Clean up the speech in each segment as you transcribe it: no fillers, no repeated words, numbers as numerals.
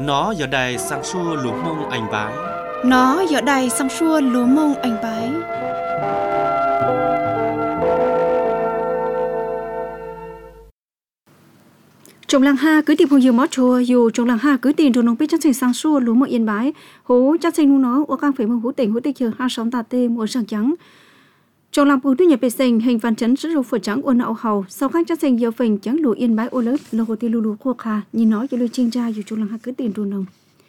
Nó giờ đây sang xua lúa mông anh bái. Nó giờ đây sang xua lúa mông anh bái. Trong làng ha cứ tìm hồ nhiều mót chùa dù trong làng ha cứ tìm rồi nông biết chắc chắn sang xua lúa mông yên bái hú chắc chắn nó ở cang phải mông hú tỉnh chờ ha sóng tà tê mùa sáng trắng. Trong làng bùn tu nhập bề sinh hình văn chấn rất rục phở trắng ôn nạo hầu sau khang chắc chắn giờ phình trắng lúa yên bái ô lớn lô hồ tê lulu khô kha nhìn nói cho lôi chinh ra dù trong làng ha cứ tìm rồi nông.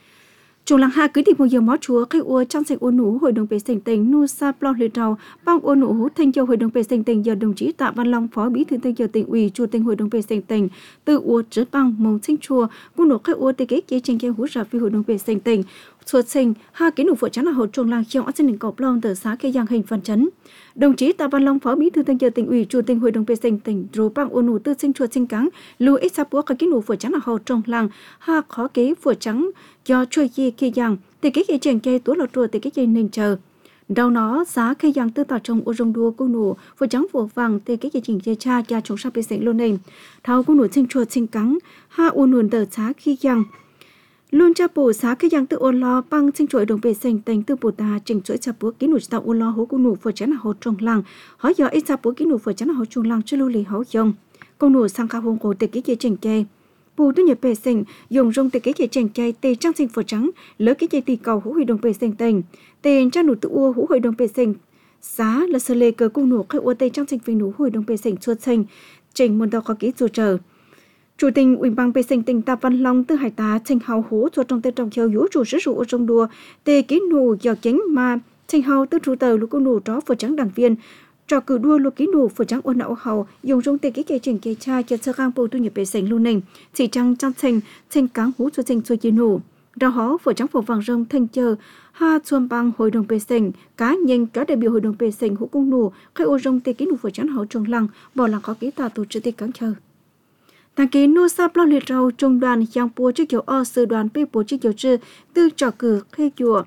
Trong làng ha cứ tìm một giờ mót chúa khai ua trong sạch ôn nụ hội đồng bề sinh tỉnh nu sa plo lê trào bang ôn nụ thanh châu hội đồng bề sinh tỉnh giờ đồng chí Tạ Văn Long phó bí thư thanh châu tỉnh ủy chủ tịch hội đồng bề sinh tỉnh từ ua trớt bang mông sinh chùa ôn nụ khai ua tê kế chế trên kêu hú rạp vì hội đồng bề sinh tỉnh xuất sinh ha kiến nụ phở chắn là hội trong làng chiong ở trên đỉnh cọp long từ xã cây giang hình văn chấn. Đồng chí Tạ Văn Long phó bí thư thanh châu tỉnh ủy chủ tịch hội đồng bề sinh tỉnh rồi bang ôn nụ tư sinh chùa sinh cáng lưu ít sắp búa cái kiến nụ phở chắn là hội trong làng ha khó kế phở trắng do chui gì cây giang thì cái cây chèn cây túa lọt rùa thì cái cây nền chờ đầu nó giá cây giang tư tạo trồng ô rong đua cô nụ vừa trắng vừa vàng thì cái cây chỉnh chơi cha cha trồng sa bê sấy luôn này thao cô nụ sinh chuột sinh cắn ha uốn nuồn tờ giá khi giang luôn cha bổ giá cây giang tự ôn lo băng sinh chuỗi đồng bề sinh thành từ bổ ta chỉnh chuỗi cha búa kỹ nụ tạo ôn lo hố cô nụ vừa chắn là hố trồng làng hỏi giờ ít cha búa kỹ nụ vừa chắn là hố trồng làng chưa lưu lì hố dòng cô nụ sang cao hông cổ từ cái cây chỉnh cây bù tu nhập bề sinh dùng rong từ cái cây chèn cây tê trang sinh phở trắng lỡ cái cây tì cầu hú hội đồng bề sinh tình tên trang nụ tự ua hú hội đồng bề sinh giá là sơ lê cờ cung nụ khai ua tê trang sinh phình nụ hội đồng bề sinh suốt sinh trình môn đào khó kỹ dù chờ chủ tình ủy ban bề sinh tỉnh Tạ Văn Long từ hải tá trình hào hú cho trong tê trong chiều hú chủ sử dụng trong đùa tê kỹ nụ giờ chính mà trình hào từ chủ tờ lũ cung nụ đó phở trắng đảng viên trò cử đua lúa kỹ nụ phở trắng ôn nạo hầu dùng rong tê cái chỉnh cây cha cho sơ khang bầu tu nhập bề sinh luôn nình chỉ trăng trang sinh cáng hú cho sinh cho chi nụ đào hó phở trắng phở vàng rong thanh chờ ha xuân bang hội đồng bề sinh cá nhân các đại biểu hội đồng bề sinh hú cung nụ khai ô rong tê kỹ nụ phở trắng hậu trồng lăng bỏ làng khó kỹ tà tổ chức tê cáng chờ thằng kỹ nu sa plo liệt rau trung đoàn giang pua chiếc kiểu o sư đoàn p pua chiếc kiểu chư tư trò cử khai chùa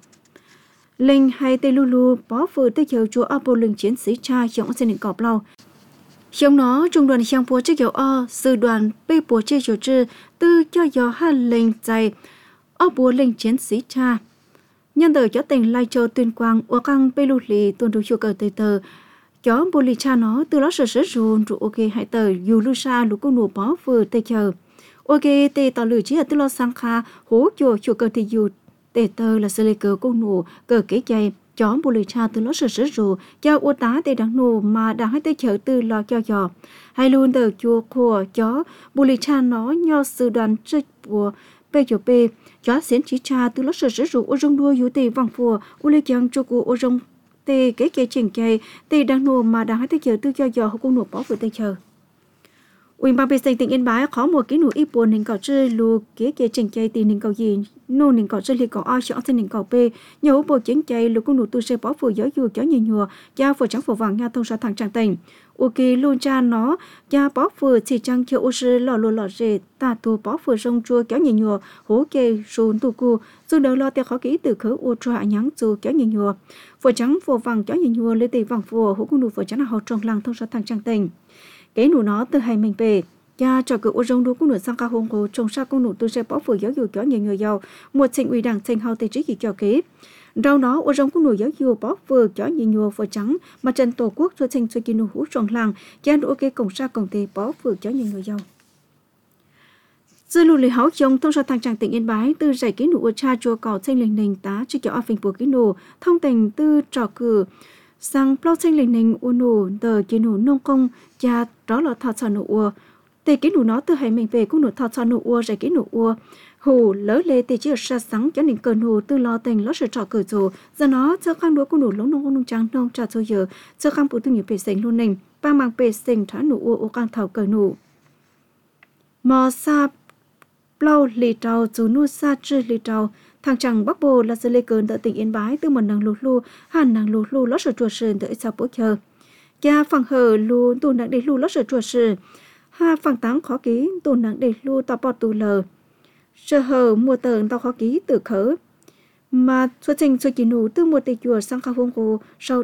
linh hay tê lulu bó vừa tê chiều chùa ở bộ lưng chiến sĩ cha chống xin định cọp lâu trong nó trung đoàn giang pua chiếc kiểu o sư đoàn p pua chiếc kiểu chư tư cho gió hai linh dày ở bộ lưng chiến sĩ cha nhân đời cho tỉnh lai châu tuyên quang ở căng p lù lì tuần đủ chùa cờ tây tờ chó bồ lì cha nó từ đó sờ rùn rụ ok hai tờ dù lu sa lũ cô nụ bó vừa tê chờ ok tê tàu lửa chỉ ở từ lo sang kha hố chùa cờ thì dù tê tờ là sơ lê cờ cô nụ cờ kế chạy chó bồ lì cha từ đó sờ rù cho ô tá tê đáng nụ mà đangให้tê chờ từ lo cho giò hai luôn tờ chùa của chó bồ lì cha nó nho sư đoàn trích của p chó xến chỉ cha từ đó sờ rù ô rong đua dù tê vàng phùa ô lê chang chùa của ô rong tê cái cây chỉnh cây tê đang nô mà đang hay tê chờ tư cho giờ họ cũng nộp bỏ vừa tê chờ ủy ban bê sinh tỉnh Yên Bái khó một cái nụ ít buồn nên cỏ chơi lù cái cây chỉnh cây tì nên cỏ gì nô nên cỏ chơi li cỏ o chọn nên cỏ p nhiều bộ chỉnh cây lù cũng nụ tu chơi bỏ vừa gió dù gió nhiều nhùa cha vừa trắng vừa vàng nha thông sa thẳng tràng tỉnh ok luôn cha nó cha bỏ vừa chỉ trăng kêu ô sư lò rề ta tu bỏ vừa sông chua kéo nhiều nhùa hố kê sùn tu cu dù đầu lo tiêu khó kỹ từ khứ ô chua nhắn chua kéo nhiều nhùa vừa trắng vừa vàng kéo nhiều nhùa lấy tì vàng vừa hố cũng nụ vừa trắng là họ trồng làng thông sa thẳng tràng tỉnh cái nụ nó từ hai mình về cha cho cự ô rong đu cũng nụ sang cao hông hồ trồng sa cũng nụ tu sẽ bỏ vừa giáo dù kéo nhiều giàu một sinh ủy đảng sinh hậu tây trí kỳ cho kế rau nó ô rong cũng nụ giáo dù bỏ vừa kéo nhiều vừa trắng mà trần tổ quốc cho sinh cho kỳ nụ hú trồng làng cha nụ ok cổng sa cổng tây bỏ vừa kéo nhiều giàu dư lù lì háo chồng thông sa thang tràng tỉnh Yên Bái từ giải ký nụ cha chùa cỏ sinh lình nình tá cho kéo phình của ký nụ thông tình từ trò cử sang plo sinh lình nình u nụ tờ ký nụ nông công cha đó là thọ sản nụ ua tê ký nụ nó từ hai mình về cũng nụ thọ sản nụ ua giải ký nụ ua hù lỡ lê tê chỉ sa sáng cho nên cờ nụ từ lo tình lót sự trọ cử dù giờ nó cho khang đuôi cũng nụ lống nông trắng nông trà số giờ cho khang phụ tư nhiều bề sinh luôn nình ba mang bề sinh thả nụ ua ô cang thảo cờ nụ mò sa plo lì trào dù nu sa chư lì trào thằng chàng bắc bồ là sơ lê cơn tại tỉnh Yên Bái từ một nàng lụt lu hàn nàng lụt lu lót sự chuột sườn tới sao bố chờ cha phẳng hờ lu tu nàng để lu lót sự chuột sườn ha phẳng táng khó ký tu nàng để lu tao bọt tu lờ sơ hờ mùa tờn tao khó ký từ khớ mà xuất trình xuất chỉ nụ từ một tây chùa sang khao hông cô sau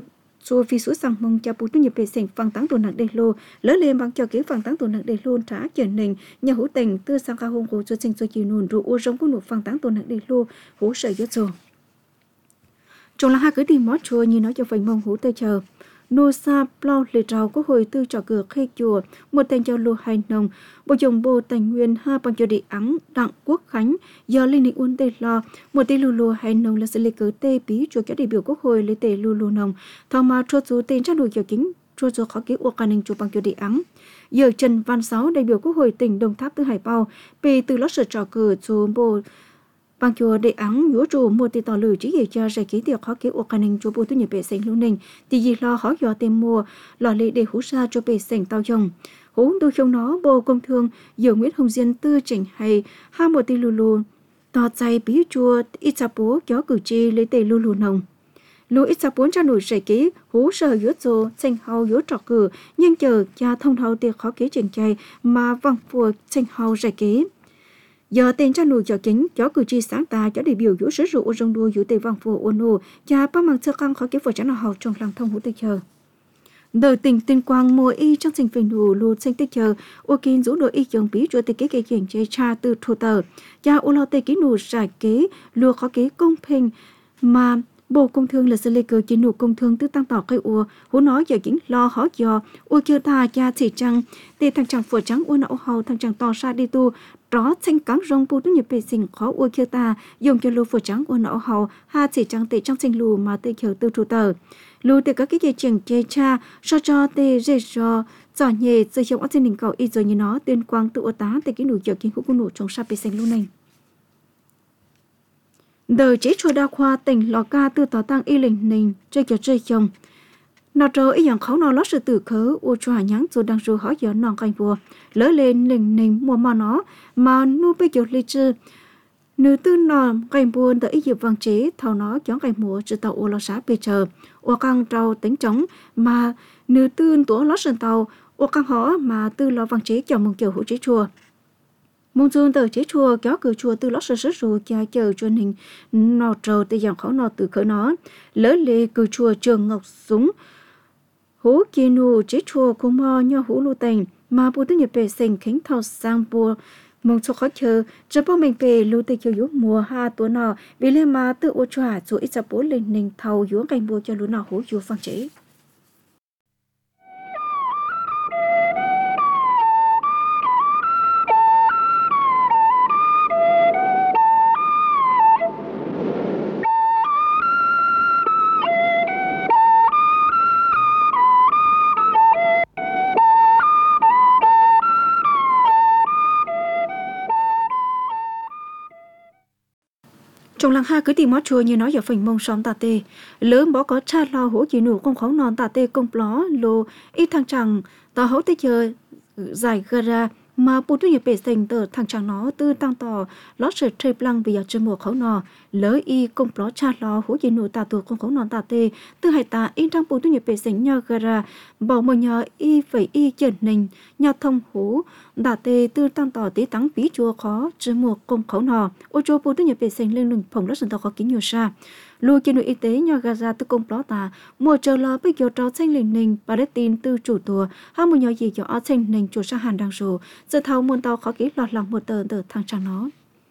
rồi vì số sang mong cha bù tu nhập bề sành phăng táng tổ nặng đề lô lỡ lên bằng cho kế phăng táng tổ nặng đề lô trả chuyển nình nhà hữu tình tư sang ca hôn của cho sinh cho chiều nùn rồi ô rong của nụ phăng táng tổ nặng đề lô hỗ sợ yếu rồi trong là hai cứ tìm mót chùa như nói cho phần mong hữu tây chờ nô sa plau lệ trào có hồi tư trò cửa khe chùa một tên cho lô hai nông bộ dùng bộ tài nguyên ha bằng cho địa ắng đặng quốc khánh giờ linh định uốn tê lo một tê lô hai nông là sự lệ cử tê bí chùa cho đại biểu quốc hội lấy tê lô nông thằng mà cho số tên chắc đổi kiểu chính cho số khó ký uộc ninh chùa bằng cho địa ắng giờ Trần Văn Sáu đại biểu quốc hội tỉnh Đồng Tháp từ Hải Bao về từ lót sợ trò cửa số bộ bằng chùa đệ ắng nhúa trụ một tỷ tỏ lử chỉ để cho giải ký tiệc khó ký của khả năng chùa bù tu nhập bể sành lưu ninh thì gì lo khó dò tìm mua lò lệ để hú sa cho bể sành tao dòng hú tu trong nó bộ công thương giờ Nguyễn Hồng Diên tư chỉnh hay hai một tỷ lù tỏ dày bí chùa ít sa bố chó cử tri lấy tề lù nồng lù ít sa bốn cho nổi giải ký hú sờ nhúa rô xanh hao nhúa trọ cử nhưng chờ cha thông thao tiệc khó ký trình chay mà văng phùa xanh hao giải ký giờ tên cha nụ cho chính cho cử tri sáng ta cho đại biểu yếu sử dụng trong đua yếu tề vang phù ôn ô cha ba mang sơ căng khó kế phổ chắn học trong làng thông hữu tây chờ đời tỉnh tuyên quang mùa y trong sinh phình đủ lụt sinh tây chờ ô kín rũ đội y chồng bí chùa tây kế kiện chế cha từ thủ tờ cha ô lo tây ký nụ giải kế lùa khó kế công bình mà bộ công thương là sự lệ cờ chỉ nụ công thương tư tăng tỏ cây ua hú nói giờ chính lo khó dò ua chưa ta cha chỉ trăng tê thằng chàng phở trắng ua nậu hầu thằng chàng to sa đi tu đó xanh cám rong pu tu nhập bề sinh khó ua chưa ta dùng cho lô phở trắng ua nậu hầu ha chỉ trăng tê trong sinh lù mà tê chờ tư thủ tờ lù tê các cái dây chuyền chê cha cho tê dê cho giỏ nhẹ xây trong ốc trên đỉnh cầu y giờ như nó tuyên quang tự ô tá tê cái nụ giờ kiến của nụ trong sa bề sinh luôn này đời chế chùa đa khoa tỉnh Lò Ca từ tỏ tăng y lình nình chơi kiểu chơi chồng nào trơ ý dạng khẩu nó lót sự tử khớ u chùa nhắn rồi đang rồi hỏi giờ nòng canh vua lỡ lên lình nình mùa mà nó mà nu bây giờ lì chư nữ tư nòng canh buồn tới ý dịp vàng chế thầu nó chón canh mùa sự tàu u lo xá bê chờ u căng trâu tính trống mà nữ tư tổ lót sườn tàu u căng hó mà tư lo vàng chế chồng mừng chờ hữu chế chùa mong dương từ chế chùa kéo cửa chùa từ lót sơ sơ rồi cha chờ truyền hình nọ trầu từ dạng khó nọ từ khởi nó lỡ lệ cửa chùa trường ngọc súng hú kia nụ chế chùa cũng mò nho hú lưu tình mà bố tư nhập bề sinh khánh thao sang bùa mong cho khó chờ cho bố mình về lưu tình chiều mùa ha tuổi nọ vì lên mà tự ô chùa rồi ít sắp bố lên nình thầu yếu canh bùa cho lũ nọ hú chùa phang chế trong làng ha cứ tìm mót chùa như nói giờ phình mông xóm tà tê lớn bỏ có cha lo hổ chỉ nụ con khó non tà tê công ló lô ít thằng chẳng tao hổ tê chờ giải gara mà bố tu nhập bể sinh tờ thằng chẳng nó tư tăng tỏ lót sợi trê plăng vì ở trên mùa khẩu nọ lỡ y công ló cha lo hổ chỉ nụ tà tù con khẩu non tà tê tư hải tà in trong bố tu nhập bể sinh nhờ gara bảo mờ nhờ y phải y trần nình nhờ thông hổ đà tê tư tăng tỏ tí tắng bí chùa khó trên mùa công khẩu nọ ô chô bố tu nhập bể sinh lên lưng phòng lót sợi tàu khó kín nhiều xa lùi trên nội y tế nhờ gara tư công ló tà mùa chờ lo bây giờ trao xanh lình nình bà đất tin tư chủ tùa hai mùa nhờ gì cho ở xanh nình chủ sa hàn đang rồ giờ thầu muôn tàu khó ký lọt lòng một tờ thằng trang nó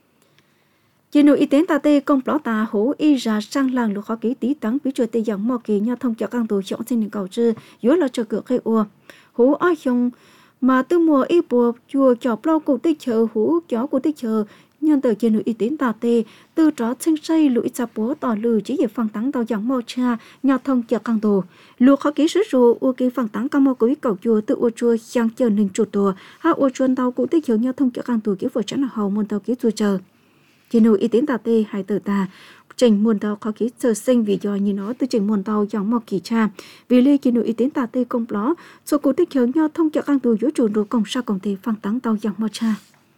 trên nội y tế ta tê công ló tà hố y ra sang làng lục khó ký tí tắng bí chùa tê dòng mò kỳ nhờ thông cho căng tù chọn xanh nình cầu chư dưới lo chờ cửa khai ua hố ai không mà tư mùa y bùa chùa chọc lâu cụ tích chờ hố chó cụ tích chờ nhân từ trên nội y tế tà tê từ đó sinh xây lũy chập bố tỏ lử chỉ về phẳng tắng tàu dòng mò cha nhờ thông cho căng tù lục khó ký sứ rùa u ký phẳng tắng căng mò quý cầu chùa tự u chùa sang chờ nình chủ tùa ha u chuồn tàu cụ tích chờ nhờ thông cho căng tù ký vừa chắn là hầu môn tàu ký chùa chờ trên nội y tế tà tê hai tử tà trình muôn tàu khó ký chờ sinh vì do như nó từ trình muôn tàu dòng mò kỳ cha vì lê trên nội y tế tà tê công ló số cụ tích chờ nhờ thông cho căng tù yếu chủ đồ công sa công ty phẳng tắng tàu dòng mò cha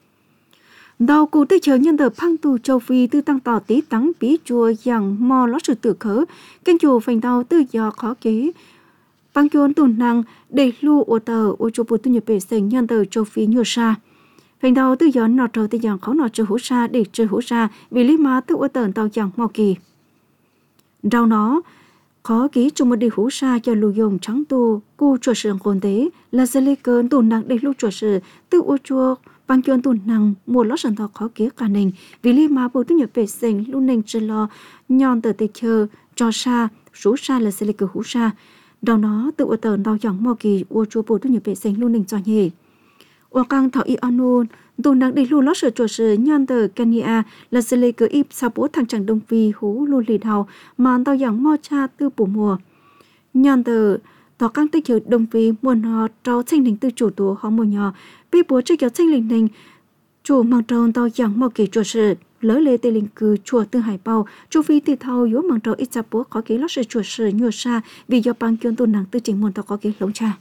đầu cụ tích chờ nhân tờ phang tù châu phi tư tăng tỏ tí tắng bí chùa dạng mò lót sự tử khớ kênh chùa phành tàu tư do khó ký băng chuồn tùn năng để lưu ô tờ ô chùa bùi tư nhập bể sinh nhân tờ châu phi nhiều xa phành tàu tư do nọ trâu tư dạng khó nọ trừ hữu xa để trừ hữu xa vì lý má tư ô tờ tàu dạng mò kỳ rau nó khó ký chung một đi hú sa cho lù dùng trắng tu cô chùa sườn cồn tế là sẽ lấy cơn tù nặng để lúc chùa sử tự ô chùa bằng kiên tù nặng một lót sẵn thọ khó ký cả nền vì lý mà bố tu nhập vệ sinh lúc nền chỉ lo nhon tờ tê chờ cho sa số sa là sẽ lấy cơn hú sa đầu nó tự ô tờ đào dòng mò kỳ ô chùa bố tu nhập vệ sinh lúc nền cho nhỉ ô căng thọ y anôn tù nặng để lúc lót sửa chùa sử nhon tờ Kenya là sẽ lấy cơn ip sa bố thằng chẳng đông vi hú luôn lì đầu mà đào dòng mò cha tư bổ mùa nhon tờ tỏ căng tích hiệu đông vi muôn họ trao tranh linh tư chủ tố họ mùa nhỏ bị bố cho kéo tranh linh chủ mang tròn tao dạng mò kỳ chùa sử lỡ lê tê linh cư chùa tư hải bao chu phi từ thao yếu mang tròn ít chạp bố có kế lót sự chùa sử nhua xa vì do bằng kiên tu nặng tư trình muôn tao có kế lống cha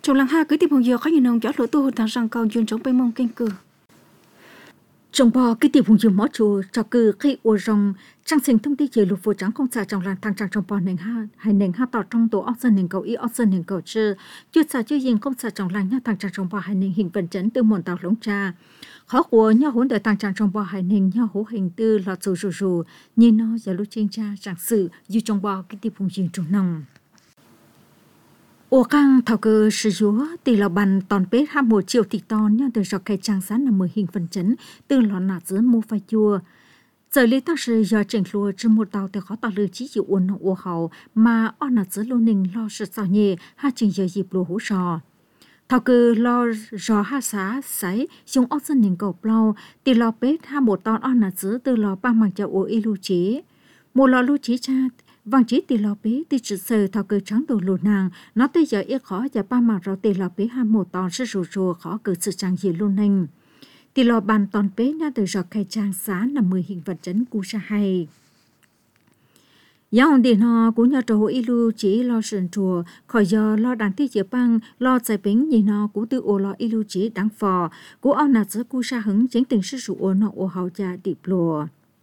trong làng ha cứ tìm hồng dừa có nhiều nông gió lúa tu thằng rằng còn chuyên chống bay mông kinh cử trong bò cái tiệm hùng dừa mỏ chùa cho cử khi ô rong trang sinh thông tin về lục vô trắng không xả trong làng thằng trang trong bò nền ha hay nền ha tỏ trong tổ oxen nền cầu y oxen nền cầu chưa xả chưa yên không xả trong làng nha thằng trang trong bò hay nền hình vận chấn từ mòn tàu lống trà khó của nhau hỗn đời thằng trang trong bò hay nền nhau hỗ hình từ lọt rù nhìn nó giờ lúc trên cha trang sự như trong bò cái tiệm hùng dừa trong nòng ô căng thảo cơ sử dụng tỷ lệ bàn toàn pết 21 triệu thị ton nhau từ dọc cây trang sáng là 10 hình phần chấn từ lọ nạt giữa mua phai chua giờ lý ta sử do chỉnh lùa trên một tàu từ khó tàu lư chỉ chịu uốn ô hậu mà on nạt giữa lô ninh lo sự sao nhẹ ha chỉnh giờ dịp lùa hỗ sò thảo cơ lo rò ha xá sấy dùng ốc dân ninh cầu plau tỷ lệ pết 21 ton on nạt giữa từ lọ ba mảng chậu ô y lưu chế một lọ lưu chế cha vàng chỉ tỷ lọ bé tỷ chữ sờ thao cơ trắng đồ lùn nàng nó tới giờ ít khó và ba mảng rau tỷ lọ bé 21 ton sẽ rùa khó cử sự trang gì luôn nành tỷ lọ bàn ton bé nha từ giọt khai trang xá là 10 hình vật chấn cú sa hay giáo điện họ cũng nhờ trò ilu chỉ lo sườn chùa khỏi giờ lo đàn ti chữa băng lo giải bính nhìn nó cũng từ ô lo ilu chỉ đáng phò cũng ao nạt giữa cú sa hứng chính tình sư sụ ô nó ô hậu cha điệp lùa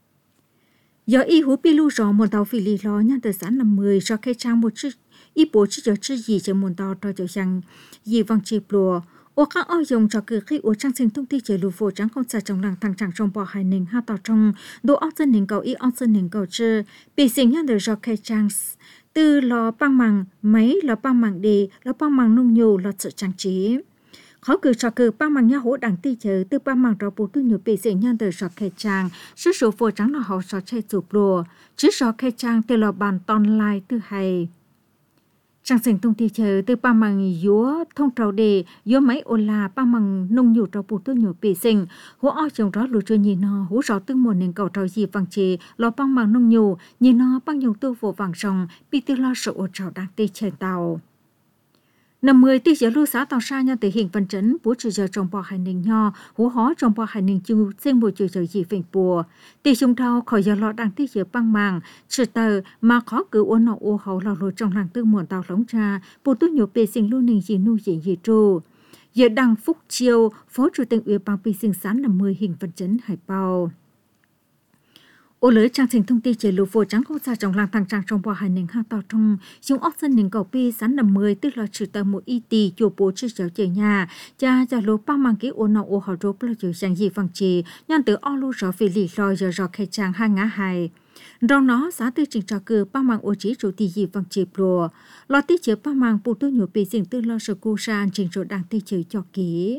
giờ y hú pilu rõ một tàu phi lì lo nhân từ sáng 50 cho khai trang một chiếc y bố chiếc giờ chiếc gì cho một tàu cho chỗ rằng gì văng chịp lùa ô các ao dùng cho cứ khi ô trang sinh thông tin chế lù phổ trắng không xả trong làng thằng chẳng trong bò hải nền ha tàu trong đồ áo dân nền cầu y áo dân nền cầu chơ bị sinh nhân từ cho khai trang từ lò băng màng máy lò băng màng đề lò băng màng nung nhiều lò sự trang trí khó cử cho cử ba mảng nhà hỗ đảng ti chờ từ ba mảng rau bù tu nhiều bị dễ nhân từ sọ khai trang số số phổ trắng là họ sọ chay chụp lùa chứ sọ khai trang từ lò bàn ton lai từ hay trang sinh thông ti chờ từ ba mảng dúa thông trầu đề dúa máy ô la ba mảng nông nhiều rau bù tu nhiều bị sinh hỗ ao trồng đó lùa cho nhìn nó hỗ rõ tương mùa nền cầu trầu gì vàng chè lò ba mảng nông nhiều nhìn nó băng nhiều tu vô vàng rồng bị từ lo sợ ô trầu đang ti chờ tàu 50 tỷ giờ lưu xã tàu xa nhau thể hiện phần chấn bố trừ giờ trong bò hải ninh nho hú hó trong bò hải ninh chu riêng bộ trừ giờ gì phình bùa tỷ trung thao khỏi giờ lọ đang tỷ giờ băng màng trừ tờ mà khó cử ôn nọ ô hậu lò lô trong làng tư muộn tàu lóng trà bố tu nhiều bề sinh lưu ninh gì nu gì trù giờ đăng phúc chiêu phó chủ tịch ủy ban bề sinh sáng 50 hình phần chấn hải bao ô lưới trang trình thông tin chế lụa phổ trắng không xa trong làng thằng trang trong bò hải ninh ha tàu trong dùng ốc dân ninh cầu pi sáng 50 tức là trừ tờ một y tì chùa bố chữ cháu chế nhà cha cha lô ba mang cái ô nọ ô họ rốt là chữ trang gì vàng chì nhân từ o lu rõ về lì lòi giờ rõ khai trang hai ngã hài trong nó giá tư trình trò cử ba mang ô chỉ chủ tì gì vàng chì lùa lo tí chữ ba mang bù tu nhiều pi dình tư lo sự cô san trình rồi đang tí chữ cho kỹ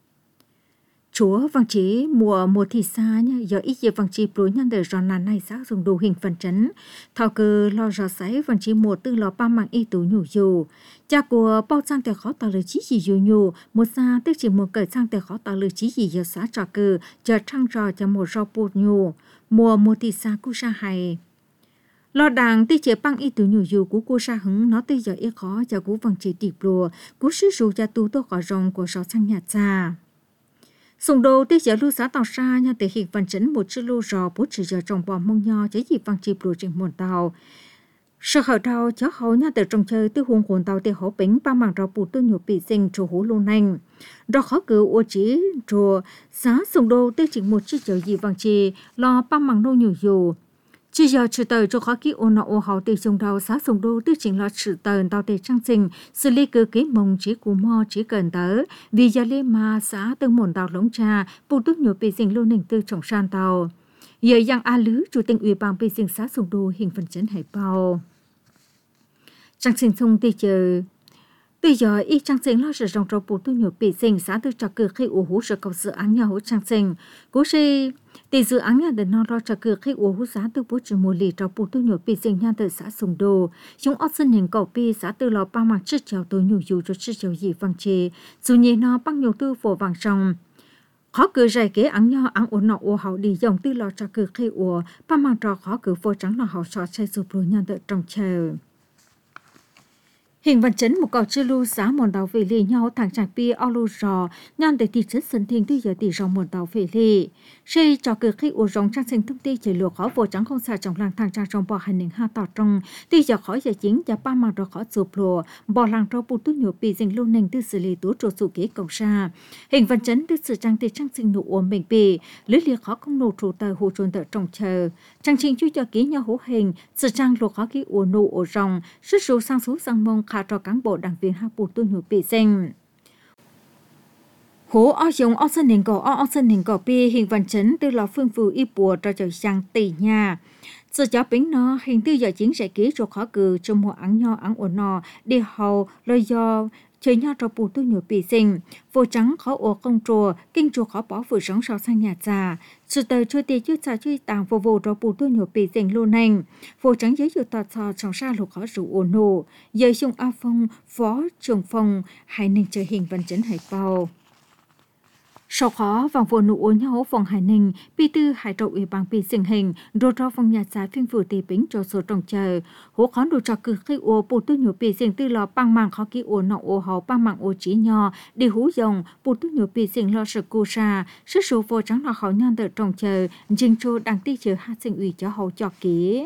chúa vàng chí mùa thì xa nha giờ ít giờ vàng chí đối nhân đời ròn nàn này xác dùng đồ hình phần chấn thao cơ lo rò sấy vàng chí mùa tư lò ba mạng y tủ nhủ dù cha của bao sangแต่khó tạo lời chí gì dù nhủ một xa tức chỉ một cởi sangแต่khó tạo lời chí gì giờ xã trò cờ giờ trăng trò cho một rau bột nhủ mùa thì xa cú sa hay lo đàng tí chế băng y tủ nhủ dù của cô sa hứng nó tí giờ ít khó cho cú vàng chí tiệp lùa cú sư dù cho tu tô khỏi rồng của sáu sang nhà cha sùng đồ tí giờ lưu xã tàu xa nha thể hiện phần chấn một chữ lưu rò bố trừ giờ trồng bò mông nho chế gì vàng chịp lùa trên một tàu sợ hở tàu cháu hậu nha từ trồng chơi từ huồng hồn tàu để hậu bánh ba mảng rau bù tư nhiều bị sinh trù hú luôn nành đó khó cử ô chỉ trù xã sùng đồ tí chỉ một chữ giờ gì vàng chì lo ba mảng nô nhiều dù chỉ giờ trừ tờ cho khó kỹ ô nọ ô hậu tì sùng đầu xã sùng đô tư chính là trừ tờ tàu tì trang sinh xử lý cơ kế mông chỉ cù mò chỉ cần tớ vì giờ lê mà xã tương mồn tàu lống trà bù túc nhiều bì sinh lưu nình tư trọng san tàu giờ giang a lứ chủ tịch ủy ban bì sinh xã sùng đô hình phần chấn hải bao trang sinh thông tì chờ bây giờ y trang sinh lo sự rong rau bù túc nhiều bì sinh xã tư trò cử khi ủ hú sự cầu dự án nhà hỗ trang sinh cố sĩ tỷ dự án nhà để nó lo cho cử khi uống hút giá từ bố trừ mùa lì trong bố tu nhổ pi sinh nhà từ xã sùng đồ chúng ớt sinh hình cầu pi xã từ lò ba mặt chích chèo tôi nhủ dù cho chích chèo gì vàng chê dù nhẹ nó băng nhiều tư phổ vàng trong khó cử dày kế án nho án ổn nọ ô hậu đi dòng tư lò cho cử khi uống ba mặt trò khó cử phổ trắng là hậu sọ chay sụp rồi nhà từ trong chờ Hình văn chấn một cậu chưa lưu giá mòn tàu về lì nhau thằng chàng pi ao lưu rò nhon để tỷ chất sân thiên tư giờ tỷ rong mòn tàu về lì xây cho cực khi u rong trang sinh thông tin chỉ lừa khó vô trắng không xa trong làng thằng chàng trong bò hành hình ha tỏ trong tỷ giờ khó giờ chính giờ ba mặt rồi khó chụp lùa bò làng trâu bù tu nhiều pi dình luôn nền tư xử lý tú trộn sụ kế cầu xa hình văn chấn tư sự trang tỷ trang sinh nụ ôm mình pi lưới liệt khó không nụ trụ tờ hồ trồn tờ trong chờ trang trình chú cho ký nhau hố hình sự trang lùa khó ký u nụ u rong sức số sang số sang mông khá cho cán bộ đảng viên hạng bù tu nhiều bị sinh hố ở dùng ở sân nền cầu pi hình văn chấn từ lò phương phù y bùa cho trời sang tỷ nhà sự cho bính nó hình tư giờ chính sẽ ký cho khó cử trong một áng nho áng ổn nọ đi hầu lời do chơi nhau cho bù tu nhiều bị sinh vô trắng khó ổ công trùa kinh chùa khó bỏ vừa sống sau sang nhà già sự tờ chơi tiền chưa xa chơi tàng vô vô cho bù tu nhiều bị sinh luôn nành vô trắng giới dự tọt sò trong xa lục khó rủ ổn nổ giới xung a phong phó trường phong hay nên chơi hình văn chấn hải bao sau khó vòng vô nụ ố nhau phòng hải ninh bi tư hải trậu ủy bằng bị sinh hình rồi cho phòng nhà xã phiên phủ tì bính cho số trồng chờ hố khó đủ cho cử khi ố bù tu nhiều bị sinh tư lò băng mạng khó ký ố nọ ố hó băng mạng ố trí nho đi hú dòng bù tu nhiều bị sinh lo sự cô sa sức số vô trắng là khó nhon tự trồng chờ dinh trô đăng ti chờ hát sinh ủy cho hậu cho ký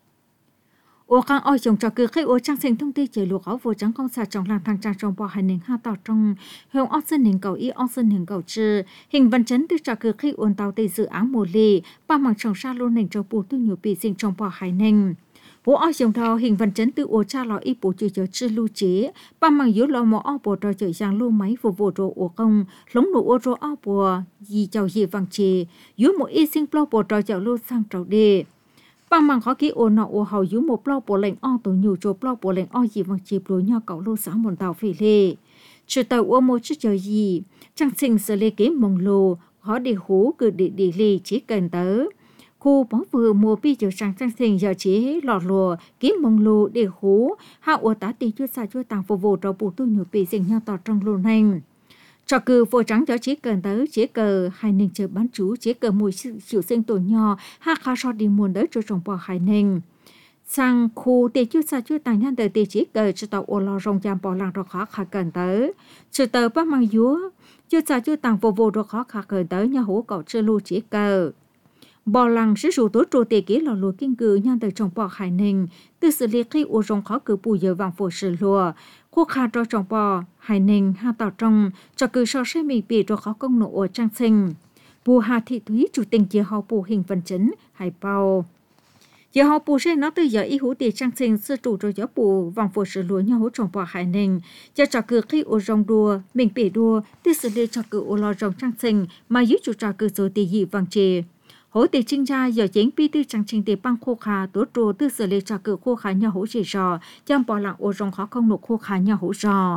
ô khang oi chồng cho cứ khi ô trang sinh thông tin chỉ luộc áo vô trắng không xả trong làng thang trang trong bò hành nền ha tàu trong hiệu áo sơn nền cầu y áo sơn nền cầu chư hình văn chấn từ cho cứ khi ôn tàu tây dự án mùa lì ba mảng trồng sa luôn nền trong bù tu nhiều bị sinh trong bò hành nền ô oi chồng thao hình văn chấn từ ô cha lò y bù chư cho chư lưu chế ba mảng yếu lò mò áo bò cho chở giang lưu máy vô vô rô ô công lống nụ ô rô áo bò gì chào gì vàng chê yếu một y sinh plo bò cho chở lưu sang trầu đê bằng bằng khó ký ô nọ ô hầu dú một plau bộ lệnh o tổ nhiều chỗ plau bộ lệnh o gì bằng chịp lối nhau cậu lô sáng một tàu phỉ lê trừ tàu ô một chút chờ gì trang sinh sơ lê kế mông lô khó để hú cứ để đi lì chỉ cần tớ khu bó vừa mua bi chờ trang sinh giờ chế lọt lùa kế mông lô để hú hạ ô tá tì chút xa chút tàng phục vụ cho bù tu nhiều bị dình nhau tỏ trong lô hành cho cử vô trắng cho chế cần tới chế cờ hai ninh chờ bán chú chế cờ mùi chịu sinh tổ nhỏ ha khá so đi muôn đỡ cho trồng bò hai ninh sang khu tiền chưa xa chưa tàng nhân tờ tiền chế cờ cho tàu ô lo rong jam bò làng rồi khó khá cần tới sự tờ bác mang dúa chưa xa chưa tàng vô vô rồi khó khá cần tới nhà hố cậu chưa lưu chế cờ bò làng sử dụng tối trù tiền ký lò lùa kinh cử nhân tờ trồng bò hai ninh từ xử lý khi ô rong khó cử bù giờ vàng phổ sử lùa khu khá cho trồng bò hải ninh ha tàu trong cho cứ so sánh mình bị cho khó công nộ ở trang sinh bù hà thị thúy chủ tình chia họ bù hình văn chấn hải bao chia họ bù sẽ nó từ giờ y hữu tiền trang sinh sư chủ rồi gió bù vòng phổ sử lúa nhau hỗ trồng bò hải ninh cho cứ khi ở rong đua mình bị đua từ xử lý cho cứ ở lo rong trang sinh mà dưới chủ trò cứ rồi tiền gì vàng chè hỗ tiền trinh ra giờ chính bi tư trang trình tiền băng khô khá tổ trù từ xử lý cho cứ khô khá nhau hỗ chỉ rò chăm bỏ lặng ở rong khó không nộp khô khá nhau hỗ rò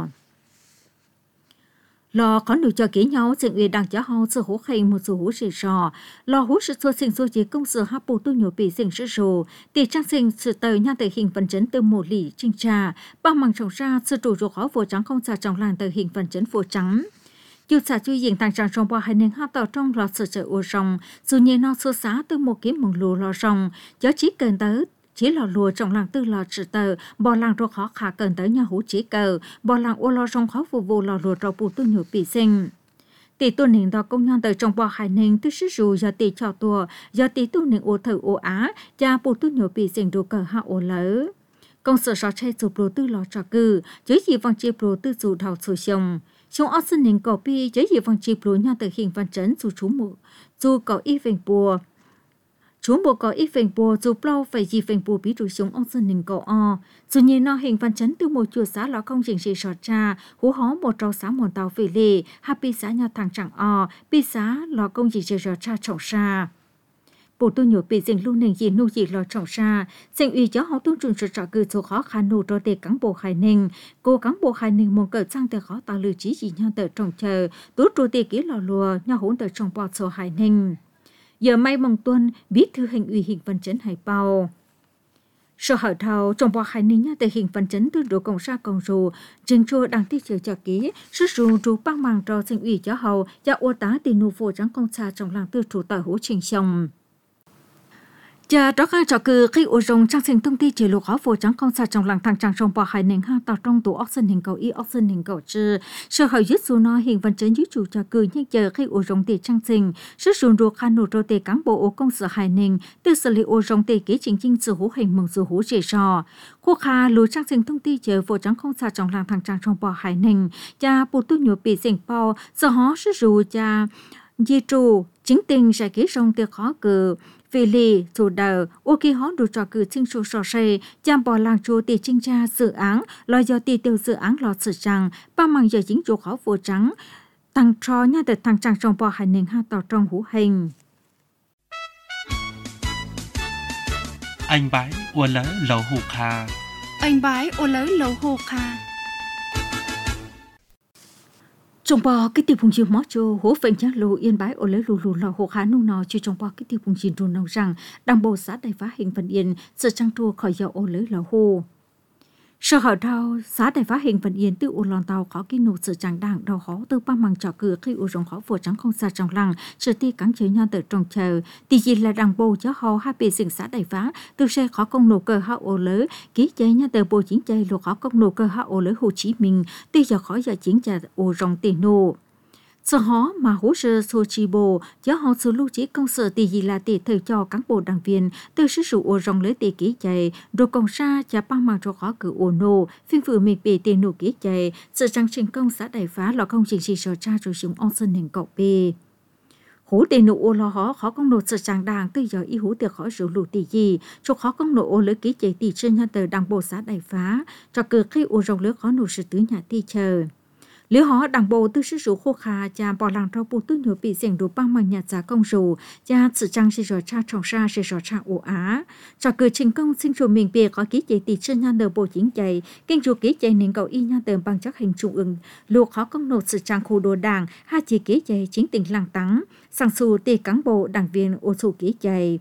lò có nụ cho kỹ nhau sự ủy đảng cho họ sự hỗ khay một số hỗ chỉ rò lò hỗ sự số sinh số chỉ công sự hấp bù tu nhiều bị sinh sự rồ tiền trang sinh sự tờ nha tờ hình phần chấn từ một lì trinh trà ba mảng trồng ra sự chủ rồ khó vô trắng không xả trong làng tờ hình phần chấn vô trắng dù xả chui diện tăng trang trong bò hai nền hấp tàu trong lò sự trợ ô rồng dù nhiên nó số xá từ một kiếm mồng lùa lò rồng cho chỉ cần tới chỉ lò lùa trong làng tư lò trừ tờ bò làng rồi khó khả cần tới nhà hú chỉ cờ bò làng ô lò rồng khó phục vụ lò lùa trâu bù tu nhiều bị sinh tỷ tu nền đó công nhân tới trong bò hai nền tư sức dù do tỷ chào tua do tỷ tu nền ô thử ô á cha bù tu nhiều bị sinh đồ cờ hạ ô lỡ công sở so chơi chụp đồ tư lò trò cử giới gì vòng chia đồ tư dù đầu sủi sông trong ở sân nền cỏ pi giới gì vòng chia đồ nhau từ hình văn chấn dù chú mù dù có y vệnh bùa chúng bộ có ít phèn bùa dù plau phải gì phèn bùa bí rủi xuống ông sân nình cầu o dù nhìn nó hình văn chấn từ một chùa xã là không chỉnh gì sọt cha hú hó một trâu xã mòn tàu về lì happy xã nhà thằng chẳng o pi xã là công gì sọt cha trọng sa bộ tu nhổ bị dình luôn nền gì nu gì lo trọng sa sinh uy giáo họ tu trường sự trợ cử số khó khăn nụ cho để cán bộ khai ninh cô cán bộ khai ninh một cỡ sang từ khó tạo lưu trí gì nhau từ trồng chờ tú trụ tiền ký lò lùa nhau hỗn từ trồng bọt số hải ninh giờ may mong tuân biết thư hình ủy hình văn chấn hải bao sở hở thầu trong bò hải ninh từ hình văn chấn từ độ công sa công rù trình chua đang tích chở cho ký sức rù rù băng màng cho sinh ủy cho hầu cho ô tá tiền nụ phổ trắng công sa trong làng tư chủ tại hữu trình sông Cha đó khang cho cứ khi ô rong trang sinh thông tin chỉ lục khó phổ trắng công xã trong làng thang trang trong bò hải nền ha tạo trong tổ oxen hình cầu y oxen hình cầu chư sơ hậu dứt số nó hình văn chấn dứt chủ cho cứ nhưng chờ khi ô rong để trang sinh sức sườn ruột khăn nổ rô tề cán bộ ô công sở hải nền từ xử lý ô rong tề kế chính sự hữu hình mừng sự hữu chế sò khu kha lúa trang sinh thông tin chờ phổ trắng công xã trong làng thang trang trong bò hải nền cha bù tu nhựa bị sinh bao giờ họ sức rù cha di tru chính tình sẽ kế rong tề khó cử vì lì chủ đầu ok họ đủ cho cử chính số sò sê chăm bò làng chùa để chính tra dự án lo do tiền tiêu dự án lo sự trăng ba mang giờ chính chỗ khó vô trắng tăng cho nhà được tăng trang trong bò hải nền ha tàu trong hữu hình anh bái ua lỡ lầu hù kha anh bái ua lỡ lầu hù kha trong bò cái tiêu phùng chiều mót cho hố phèn nhá lù yên bái ở lấy lù lò hồ khá nung nò chưa trong bò cái tiêu phùng chiều đồn nông rằng đang bồ xã đại phá hình phần yên sự trang trua khỏi dầu ở lấy lò hồ sở hở đau xã đại phá hình phần yên từ u lon tàu khó kinh nụ sự trang đảng đầu khó từ ba măng trò cửa khi u rồng khó phổ trắng không xa trong làng sự ti cắn chơi nhau từ trong chờ thì gì là đảng bồ cho họ hai bị sừng xã đại phá từ xe khó công nụ cơ hao ô lỡ ký chơi nhau từ bồ chiến chơi lục khó công nụ cơ hao ô lỡ Hồ Chí Minh từ giờ khó giờ chiến chờ u rồng tiền nụ sở họ mà hỗ trợ số chi bộ cho họ số lưu trí công sở thì gì là để thời cho cán bộ đảng viên từ sử dụng ô rong lấy tiền ký chạy rồi công sa trả bằng mang cho khó cử ô nô phiên vừa mình bị tiền nô ký chạy sự trang trình công xã đại phá là công trình gì sở tra rồi chúng ông sơn hình cậu bê hú tiền nô ô lo khó công nô sự trang đảng từ giờ y hú tiền khó sử dụng tỷ gì cho khó công nô ô lấy ký chạy tỷ trên nhà từ đảng bộ xã đại phá cho cử khi ô rong lấy khó nô sự tứ nhà ti chờ nếu họ đảng bộ từ sự khô kha cha bỏ làng rau bù tư nhựa bị giành đủ bằng nhà giá công dù cha sự trang sẽ rồi cha trồng sa sẽ rồi cha ủ á cho cử trình công sinh chủ mình biệt có ký chạy tỷ trên nhà nợ bộ chính chạy kinh chủ ký chạy nên cầu y nhà tờ bằng chắc hình trung ương luộc khó công nộp sự trang khu đồ đảng hai chỉ ký chạy chính tỉnh làng tắng sang xù tỷ cán bộ đảng viên ô xù ký chạy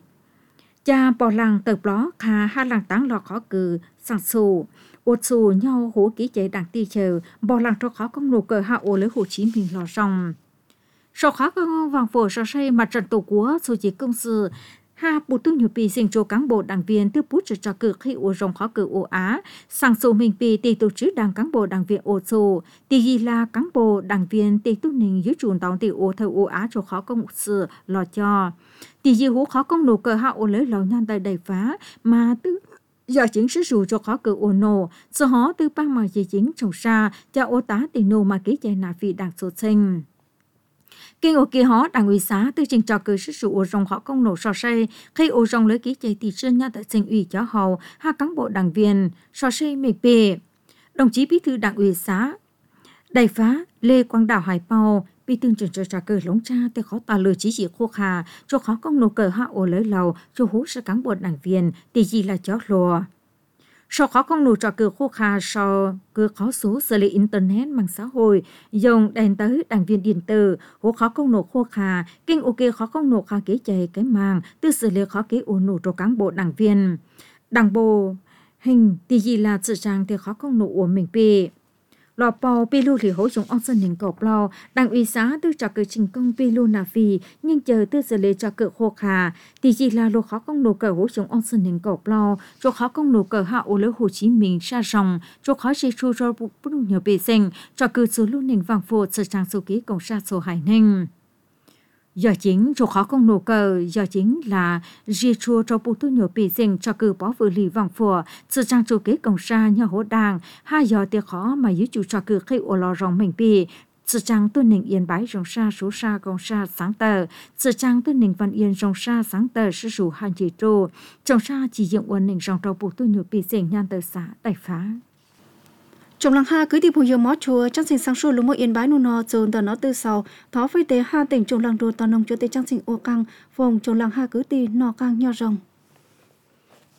cha bỏ làng tờ blog kha hai làng tắng lọ khó cử sang xù ô xù nhau hố ký chạy đảng ti chờ bỏ làng cho khó công nụ cờ hạ ô lấy Hồ Chí Minh lò rong sau khó công vàng phổ sau xây mặt trận tổ quốc số chỉ công sự ha bù tư nhiều bì sinh cho cán bộ đảng viên từ bút cho cử khi ô rong khó cử ô á sang số mình bì tỷ tổ chức đảng cán bộ đảng viên ô xù tỷ ghi là cán bộ đảng viên tỷ tu ninh dưới chuồn tàu tỷ ô theo ô á cho khó công sự lò cho tỷ ghi hố khó công nụ cờ hạ ô lấy lò nhan tại đầy phá mà tư giờ chính sử dụng cho khó cử ô nô, do họ từ bang mà dễ chính trồng xa, cho ô tá tiền nô mà ký chạy nạp vì đảng số sinh. Kinh ô kỳ họ đảng ủy xã từ trình cho cử sử dụng ô rong họ công nổ so xây, khi ô rong lấy ký chạy tỷ sơn nhà tại sinh ủy cho hầu, hai cán bộ đảng viên, so xây mệt bề. Đồng chí bí thư đảng ủy xã, đại phá Lê Quang Đào Hải Bao, bị tương trình cho cử lống cha để khó tà lừa chỉ chỉ khô khà cho khó công nô cờ hạ ô lấy lầu cho hú sự cán bộ đảng viên thì gì là chó lùa sau khó công nô cho cử khô khà sau cử khó số xử lý internet mạng xã hội dùng đèn tới đảng viên điện tử hú khó công nô khô khà kinh ok khó công nô khà kế chạy cái màng từ xử lý khó kế ô nô cho cán bộ đảng viên đảng bộ hình thì gì là sự trang thì khó công nô của mình bị lò bò pilu thì hỗ trợ ông sơn hình cầu bò đảng ủy xã tư cho cử trình công pilu là vì nhưng chờ tư xử lý cho cử khô khà thì chỉ là lô khó công nổ cờ hỗ trợ ông sơn hình cầu bò cho khó công nổ cờ hạ ô lỡ Hồ Chí Minh xa ròng cho khó chế chu cho bút nhiều bề sinh cho cử số lưu nền vàng phổ sự trang số ký cộng sa số hải ninh giờ chính cho khó công nổ cờ giờ chính là di chua cho bút tu nhiều bị sinh cho cử bó vừa lì vàng phùa sự trang chủ kế công sa nhà hỗ đàng hai giờ tiệc khó mà dưới chủ cho cử khi ô lò rong mình bị sự trang tu nền yên bái rong sa số sa công sa sáng tờ sự trang tu nền văn yên rong sa sáng tờ sử dụng hành chỉ trù trong sa chỉ dụng uốn nền rong cho bút tu nhiều bị sinh nhan tờ xã đại phá trong làng ha cứ đi phù hiệu mót chùa trang sinh sang số lúa yên bái nu nọ dồn tờ nó từ sau thó với tế ha tỉnh trong làng đồ tờ nông cho tế trang sinh ô căng vùng trong làng ha cứ đi nọ căng nho rồng